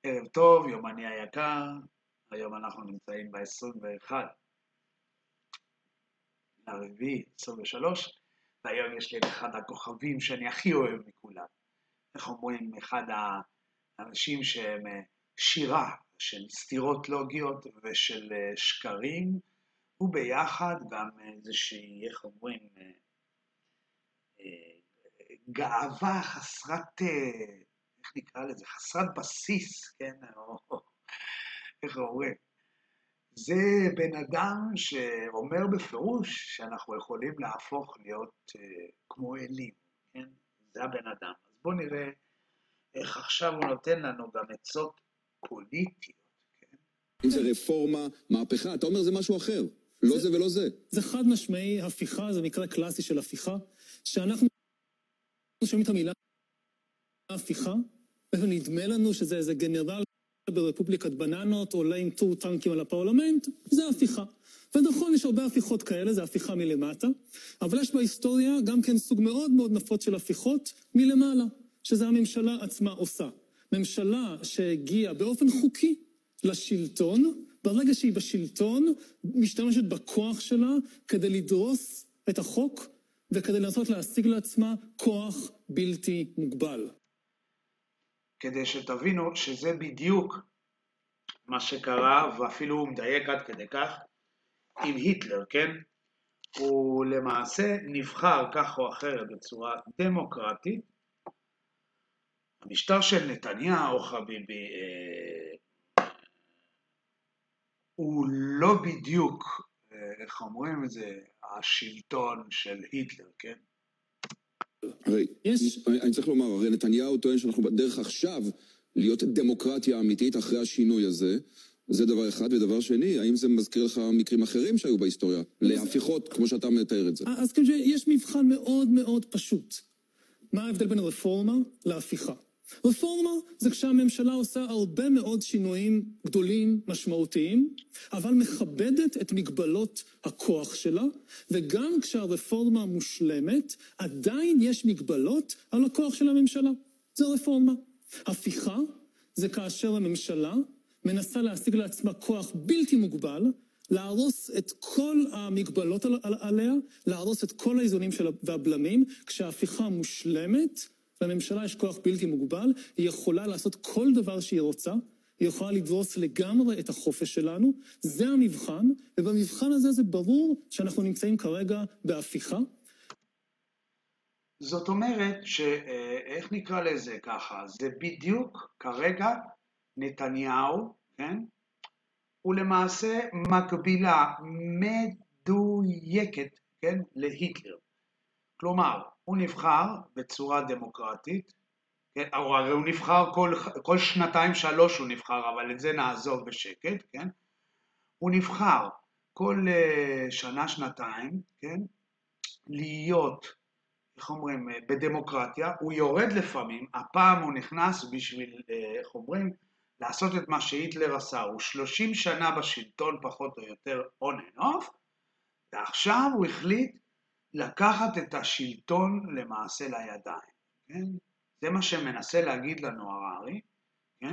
ערב טוב, יומני היקר, היום אנחנו נמצאים ב-21 לרביעי 23, והיום יש לי את אחד הכוכבים שאני הכי אוהב מכולם. איך אומרים, אחד האנשים שהם שירה של סתירות לוגיות ושל שקרים, וביחד גם איזושהי, איך אומרים, גאווה חסרת, איך נקרא לזה, חסרת בסיס, כן? איך אומרים? זה בן אדם שאומר בפירוש שאנחנו יכולים להפוך להיות כמו אלים, כן? זה הבן אדם. אז בואו נראה איך עכשיו הוא נותן לנו גם עצות פוליטיות, כן? אם זה רפורמה, מהפכה, אתה אומר זה משהו אחר. לא זה ולא זה. זה חד משמעי, הפיכה, זה מקרה קלאסי של הפיכה, שאנחנו שומעים את המילה הפיכה, ונדמה לנו שזה איזה גנרל ברפובליקת בננות, עולה עם טור טנקים על הפרלמנט, זה הפיכה. ונכון, יש הרבה הפיכות כאלה, זה הפיכה מלמטה, אבל יש בהיסטוריה גם כן סוג מאוד מאוד נפוץ של הפיכות מלמעלה, שזה הממשלה עצמה עושה. ממשלה שהגיעה באופן חוקי לשלטון, ברגע שהיא בשלטון, משתמשת בכוח שלה כדי לדרוס את החוק, וכדי לנסות להשיג לעצמה כוח בלתי מוגבל. כדי שתבינו שזה בדיוק מה שקרה, ואפילו הוא מדייק עד כדי כך, עם היטלר, כן? הוא למעשה נבחר כך או אחרת בצורה דמוקרטית. המשטר של נתניהו, חביבי, הוא לא בדיוק, איך אומרים את זה, השלטון של היטלר, כן? הרי, אני צריך לומר, הרי נתניהו טוען שאנחנו בדרך עכשיו להיות דמוקרטיה אמיתית אחרי השינוי הזה. זה דבר אחד, ודבר שני, האם זה מזכיר לך מקרים אחרים שהיו בהיסטוריה? להפיכות, כמו שאתה מתאר את זה. אז כאילו יש מבחן מאוד מאוד פשוט. מה ההבדל בין רפורמה להפיכה? רפורמה זה כשהממשלה עושה הרבה מאוד שינויים גדולים, משמעותיים, אבל מכבדת את מגבלות הכוח שלה, וגם כשהרפורמה מושלמת, עדיין יש מגבלות על הכוח של הממשלה. זה רפורמה. הפיכה זה כאשר הממשלה מנסה להשיג לעצמה כוח בלתי מוגבל, להרוס את כל המגבלות עליה, להרוס את כל האיזונים והבלמים, כשההפיכה מושלמת, לממשלה יש כוח בלתי מוגבל, היא יכולה לעשות כל דבר שהיא רוצה, היא יכולה לדרוס לגמרי את החופש שלנו, זה המבחן, ובמבחן הזה זה ברור שאנחנו נמצאים כרגע בהפיכה. זאת אומרת איך נקרא לזה ככה, זה בדיוק כרגע נתניהו, כן? הוא למעשה מקבילה מדויקת, כן? להיטלר. כלומר, הוא נבחר בצורה דמוקרטית, כן? הרי הוא נבחר כל שנתיים שלוש הוא נבחר, אבל את זה נעזוב בשקט, כן? הוא נבחר כל שנה שנתיים, כן? להיות, איך אומרים, בדמוקרטיה, הוא יורד לפעמים, הפעם הוא נכנס בשביל, איך אומרים, לעשות את מה שהיטלר עשה, הוא 30 שנה בשלטון פחות או יותר on and off, ועכשיו הוא החליט לקחת את השלטון למעשה לידיים, כן? זה מה שמנסה להגיד לנו הררי, כן?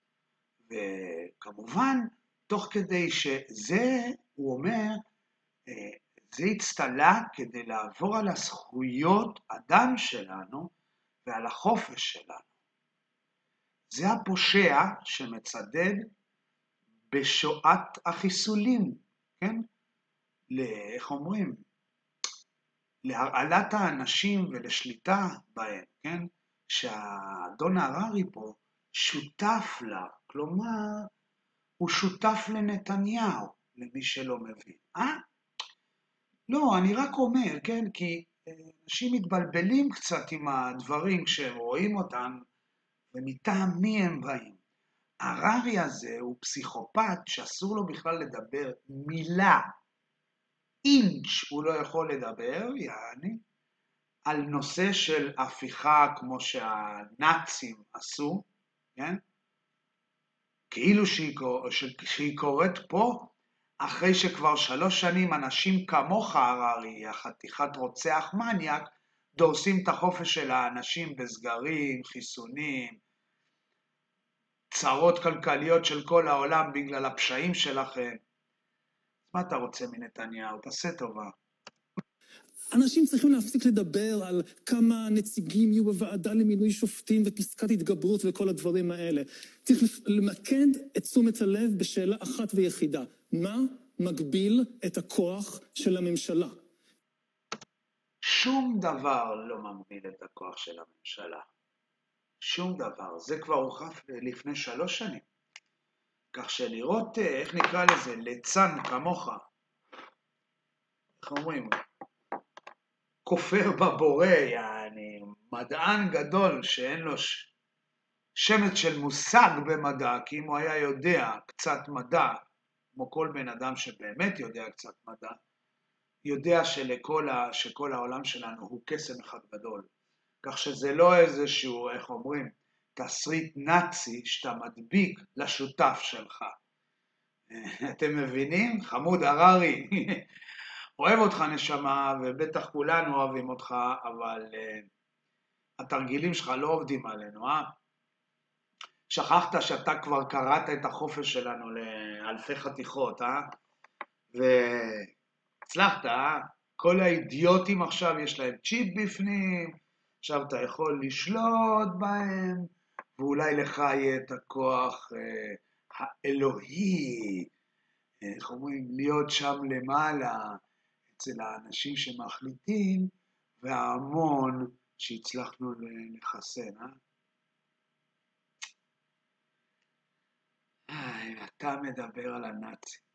וכמובן, תוך כדי שזה, הוא אומר, זה הצטלה כדי לעבור על הזכויות אדם שלנו ועל החופש שלנו. זה הפושע שמצדד בשואת החיסולים, כן? איך אומרים? להרעלת האנשים ולשליטה בהם, כן? שהאדון הררי פה שותף לה, כלומר, הוא שותף לנתניהו, למי שלא מבין. לא, אני רק אומר, כן? כי אנשים מתבלבלים קצת עם הדברים כשהם רואים אותם, ומטעם מי הם באים. הררי הזה הוא פסיכופת שאסור לו בכלל לדבר מילה, אינץ' הוא לא יכול לדבר, יעני, על נושא של הפיכה כמו שהנאצים עשו, כן? כאילו שהיא קורית פה, אחרי שכבר 3 שנים אנשים כמוך הררי, החתיכת רוצח מניאק, דורסים את החופש של האנשים בסגרים, חיסונים, צרות כלכליות של כל העולם בגלל הפשעים שלכם. מה אתה רוצה מנתניהו? תעשה טובה. אנשים צריכים להפסיק לדבר על כמה נציגים יהיו בוועדה למינוי שופטים ופסקת התגברות וכל הדברים האלה. צריך למקד את תשומת הלב בשאלה אחת ויחידה. מה מגביל את הכוח של הממשלה? שום דבר לא מגביל את הכוח של הממשלה. שום דבר. זה כבר הוכח לפני 3 שנים. כך שלראות, איך נקרא לזה, ליצן כמוך, איך אומרים, כופר בבורא, יעני, מדען גדול שאין לו שמץ של מושג במדע, כי אם הוא היה יודע קצת מדע, כמו כל בן אדם שבאמת יודע קצת מדע, יודע שכל העולם שלנו הוא קסם אחד גדול. כך שזה לא איזשהו, איך אומרים, תסריט נאצי שאתה מדביק לשותף שלך. אתם מבינים? חמוד הררי, אוהב אותך נשמה, ובטח כולנו אוהבים אותך, אבל התרגילים שלך לא עובדים עלינו, אה? שכחת שאתה כבר קראת את החופש שלנו לאלפי חתיכות, אה? והצלחת, אה? כל האידיוטים עכשיו יש להם צ'יפ בפנים, עכשיו אתה יכול לשלוט בהם, ואולי לך יהיה את הכוח האלוהי, איך אומרים, להיות שם למעלה, אצל האנשים שמחליטים, וההמון שהצלחנו לחסן, אה? אתה מדבר על הנאצים.